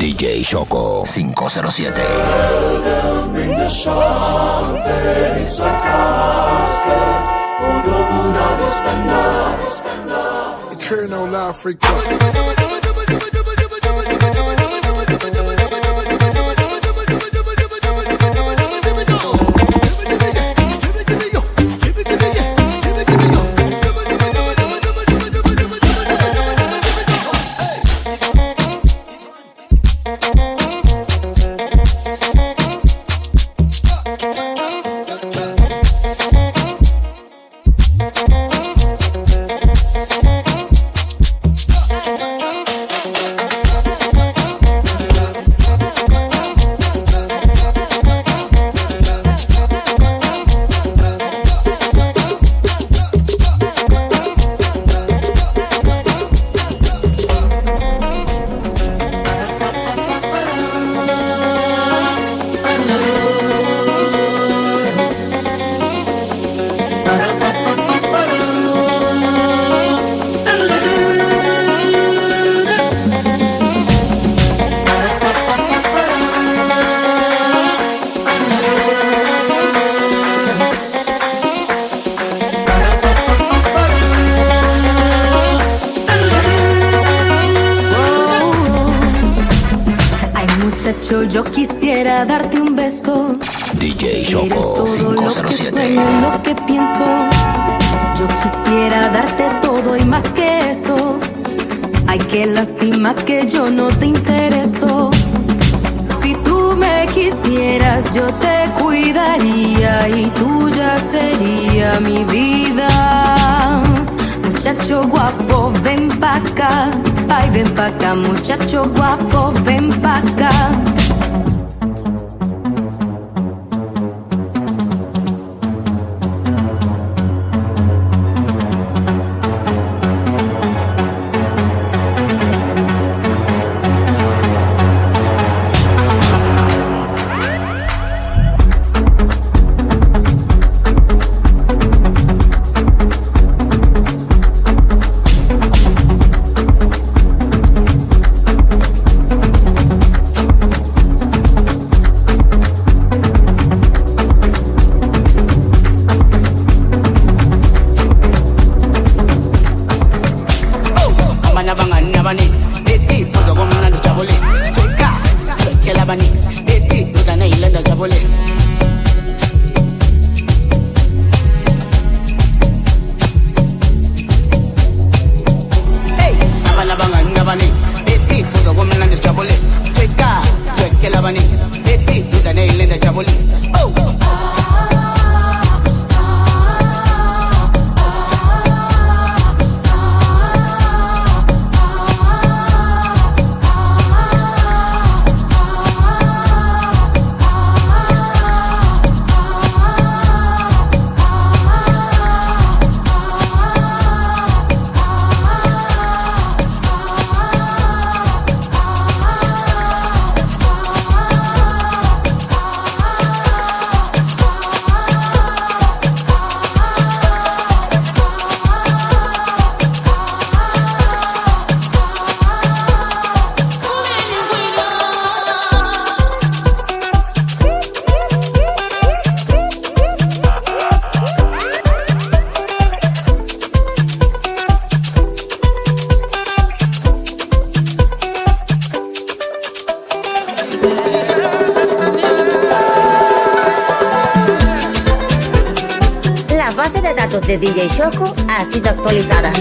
DJ Choco 507. Eternal Africa. Yo quisiera darte un beso. DJ Choco Eres todo 507. lo que sueño y lo que pienso. Yo quisiera darte todo y más que eso. Ay, qué lástima que yo no te intereso. Si tú me quisieras, yo te cuidaría y tuya sería mi vida. Muchacho guapo, ven pa' acá. Ay, ven pa' acá, muchacho guapo, ven pa' acá. De DJ Choco ha sido actualizada.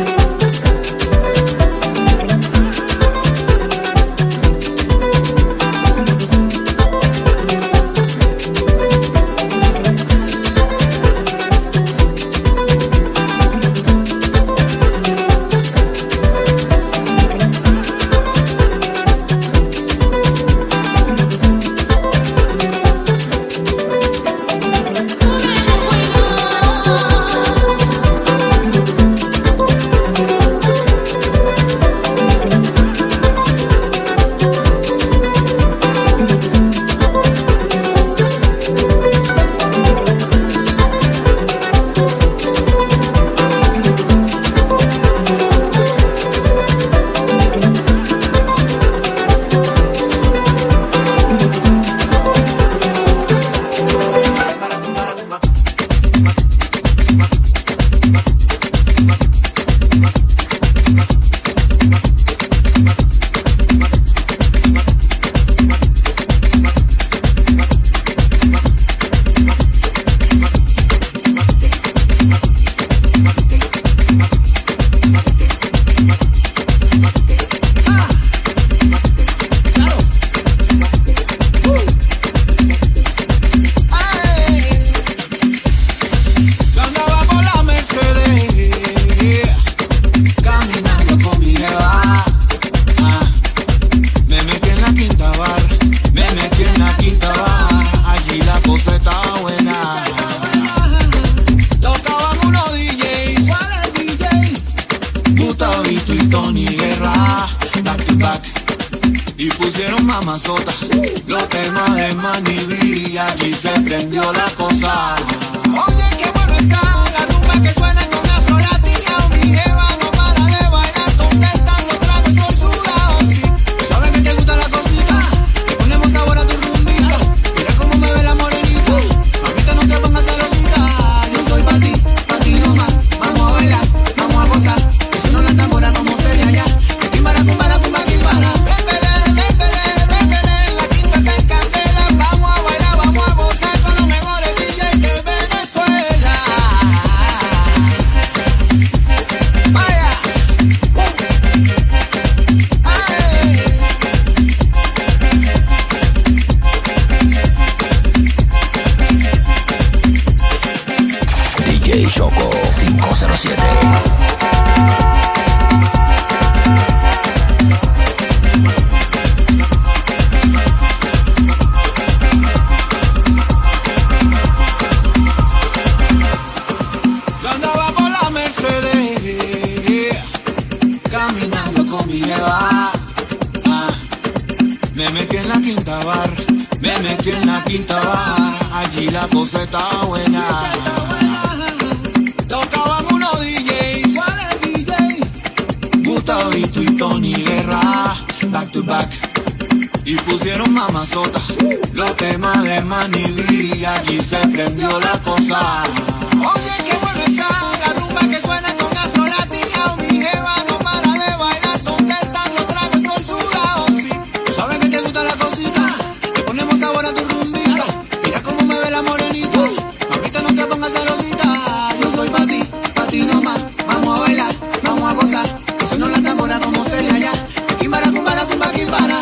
pusieron mamazota. Los temas de Manny B y allí se prendió la cosa. Oye, qué bueno está la rumba que suena con Afro Latina. Mi jeva no para de bailar. ¿Dónde están los tragos? Estoy sudado, sí. ¿Sabes que te gusta la cosita? Le ponemos sabor a tu rumbita. Mira cómo me ve la morenita. Ahorita no te pongas celosita. Yo soy pa' ti nomás. Vamos a bailar, vamos a gozar. Eso no la tambora como Celia ya. Quimbara, cumbara, cumba, quimbara. La quinta está en candela. Vamos a bailar, vamos a gozar con los mejores DJs de Venezuela. Vaya. DJ Choco 507. Yo andaba por la Mercedes, caminando con mi jeva. Me metí en la quinta bar, allí la cosa estaba buena. Tocaban unos DJs, Gustavito y Tony Guerra, back to back. Y pusieron mamazota, los temas de Manny B y allí se prendió la cosa. Oye, qué bueno está la rumba que suena con Afro Latina. Mi jeva no para de bailar. ¿Dónde están los tragos? Estoy sudado, sí. ¿Sabes que te gusta la cosita? Le ponemos sabor a tu rumbita. Mira cómo me ve la morenita. Ahorita no te pongas celosita. Yo soy pa' ti nomás. Vamos a bailar, vamos a gozar. Eso no la tambora como Celia ya. Quimbara, cumbara, cumba, quimbara.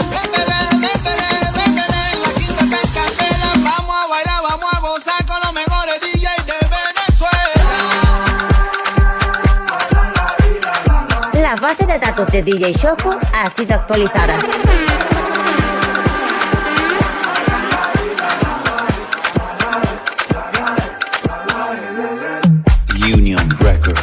La quinta está en candela. Vamos a bailar, vamos a gozar con los mejores DJs de Venezuela. La base de datos de DJ Choco ha sido actualizada. Union Records.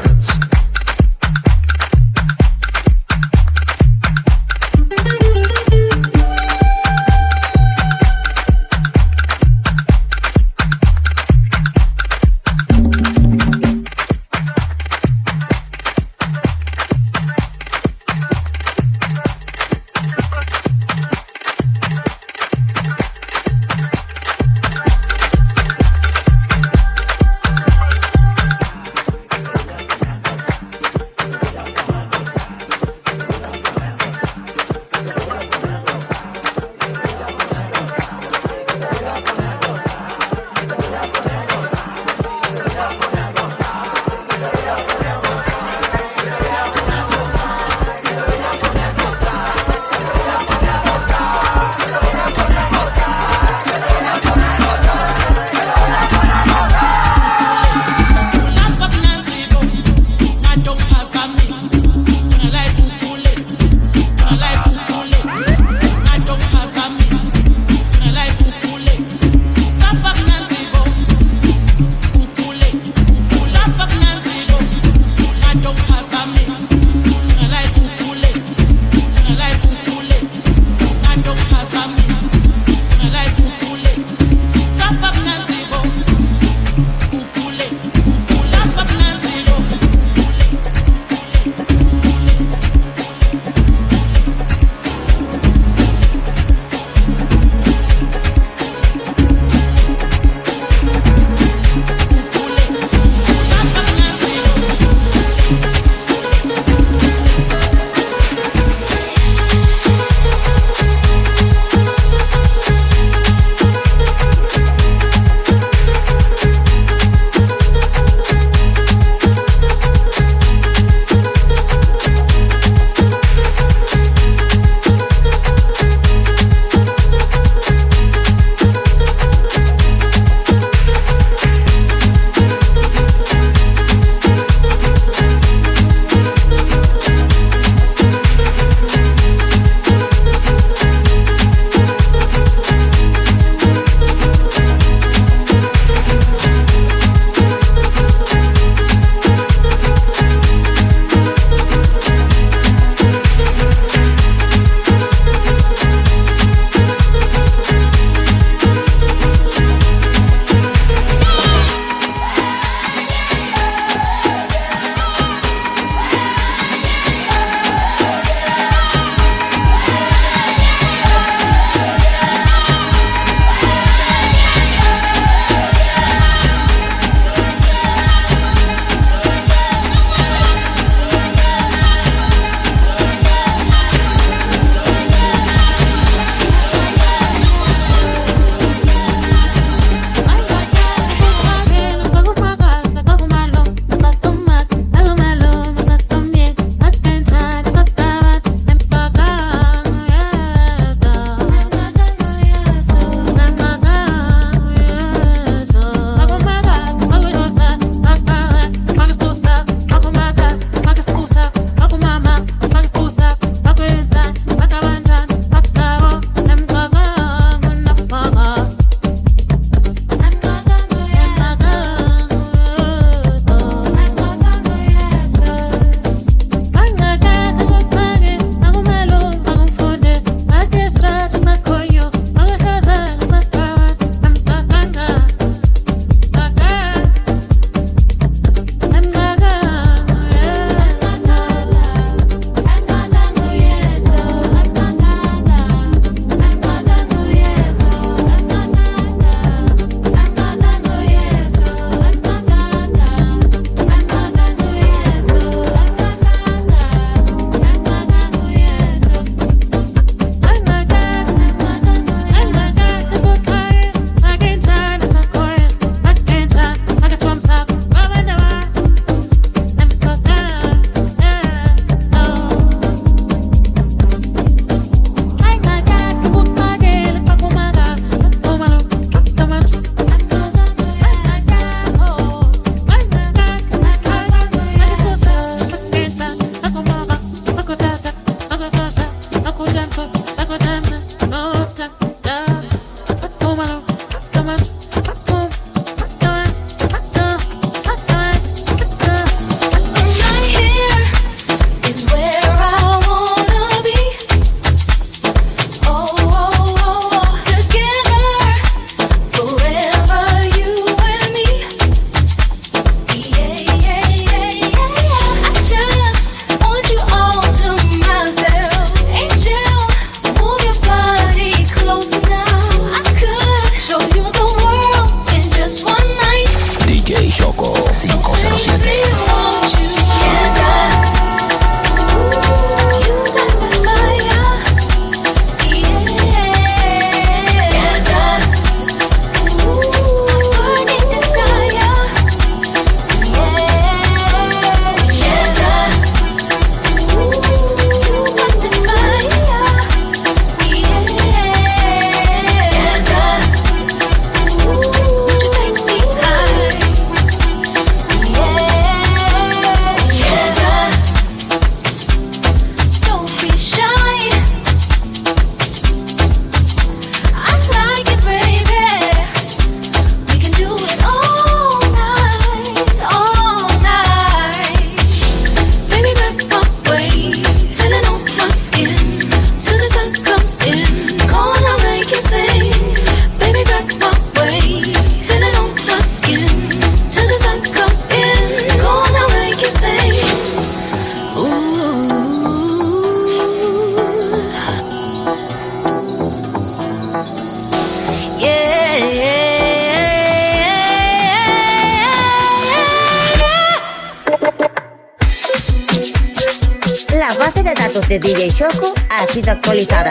datos de DJ Choco ha sido actualizada.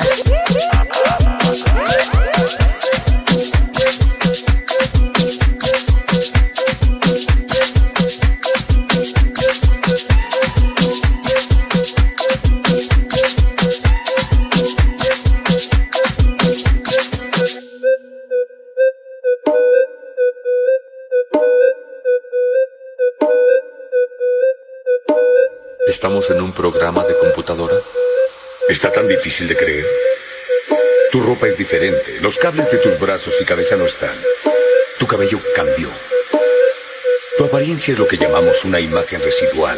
¿Estamos en un programa de computadora? ¿Está tan difícil de creer? Tu ropa es diferente, los cables de tus brazos y cabeza no están. Tu cabello cambió. Tu apariencia es lo que llamamos una imagen residual.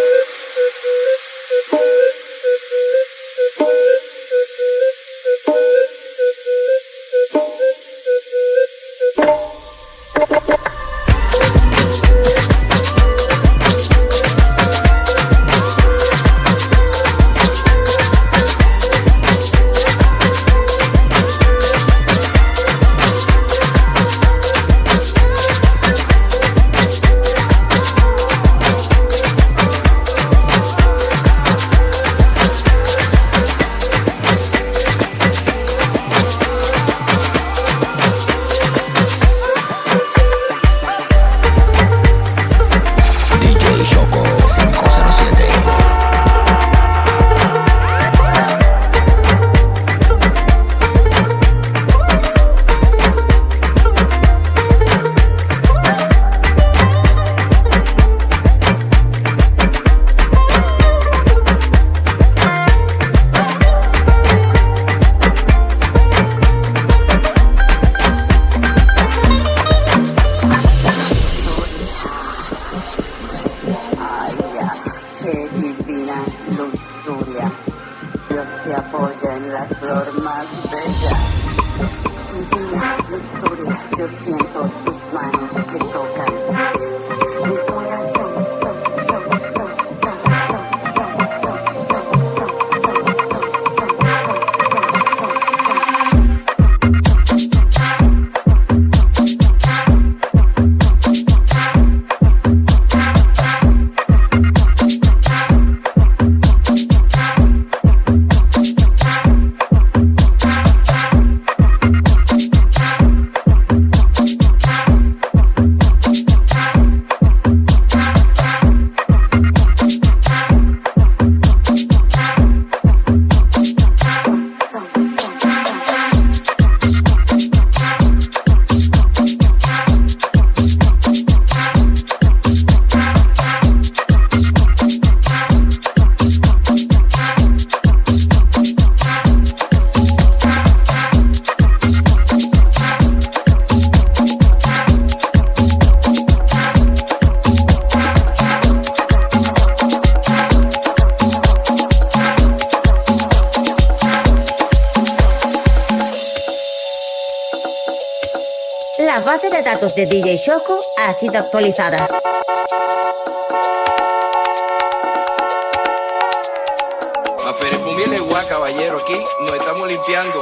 La base de datos de DJ Choco ha sido actualizada. A Ferefumi el igual, caballero, aquí nos estamos limpiando.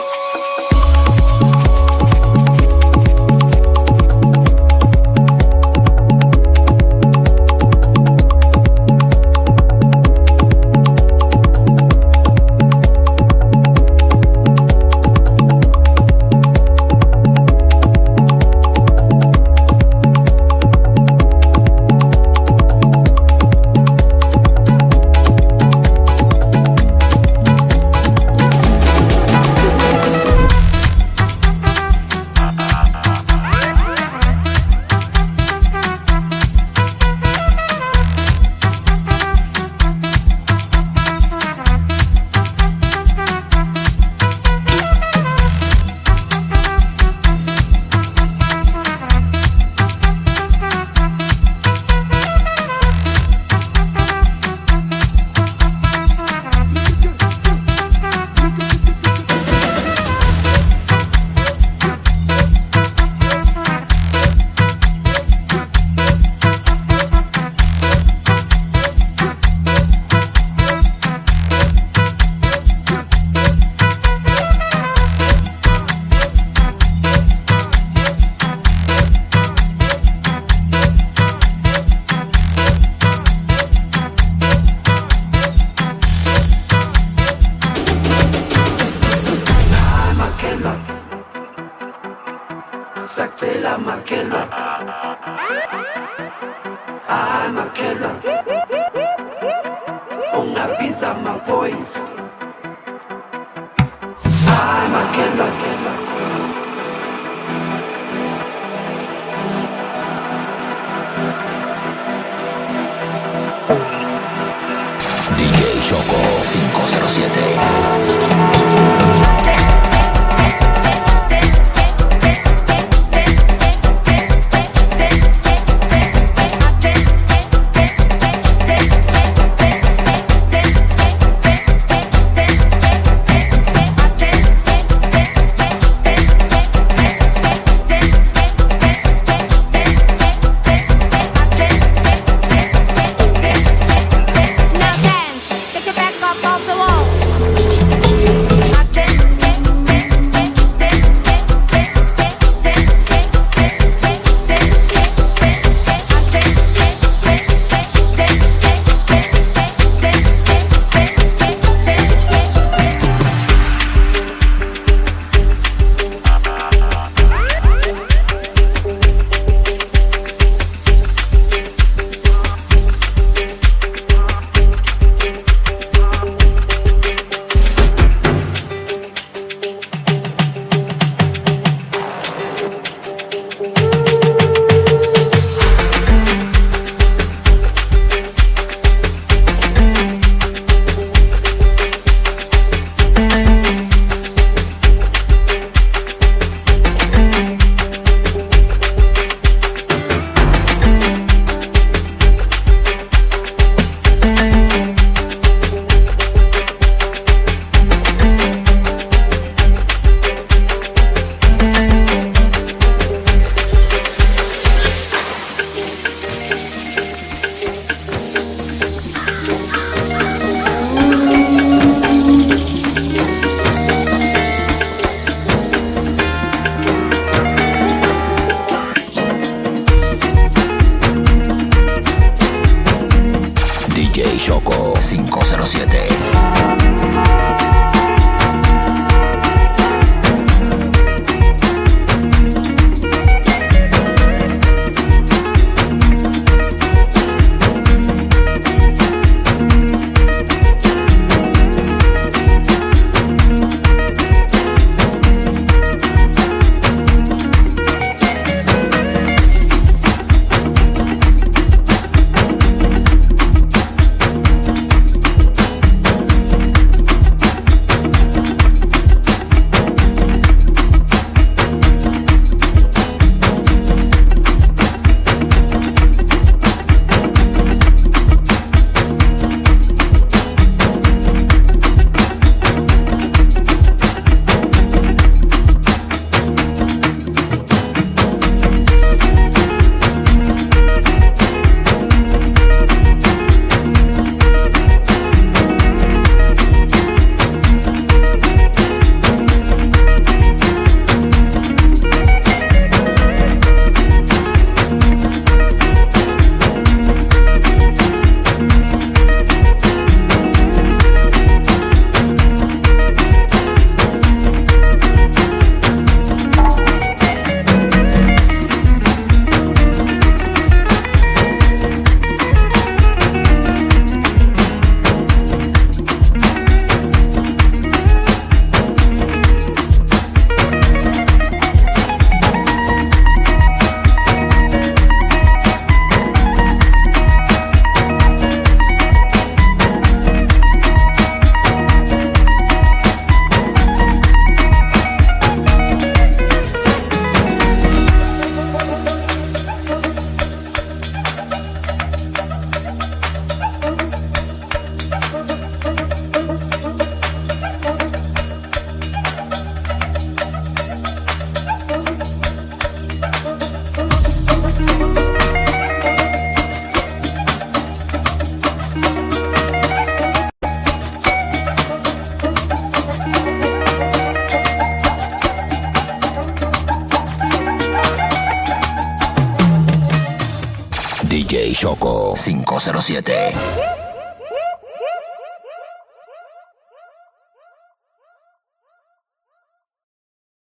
Marquela, Marquela. Ay, Marquela. Una pizza, my voice. Ay, Marquela, Marquela. DJ Choco 507. DJ Choco 507. DJ Choco 507.